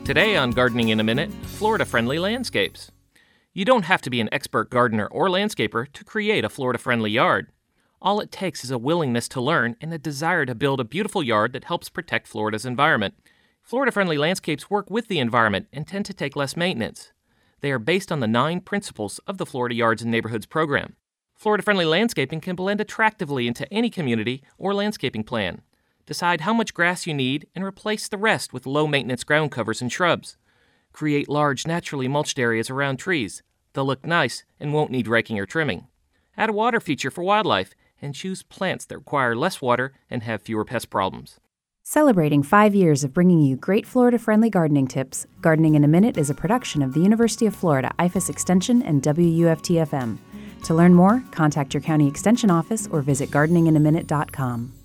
Today on Gardening in a Minute, Florida-friendly landscapes. You don't have to be an expert gardener or landscaper to create a Florida-friendly yard. All it takes is a willingness to learn and a desire to build a beautiful yard that helps protect Florida's environment. Florida-friendly landscapes work with the environment and tend to take less maintenance. They are based on the 9 principles of the Florida Yards and Neighborhoods program. Florida-friendly landscaping can blend attractively into any community or landscaping plan. Decide how much grass you need and replace the rest with low-maintenance ground covers and shrubs. Create large, naturally mulched areas around trees. They'll look nice and won't need raking or trimming. Add a water feature for wildlife and choose plants that require less water and have fewer pest problems. Celebrating 5 years of bringing you great Florida-friendly gardening tips, Gardening in a Minute is a production of the University of Florida IFAS Extension and WUFT-FM. To learn more, contact your county extension office or visit gardeninginaminute.com.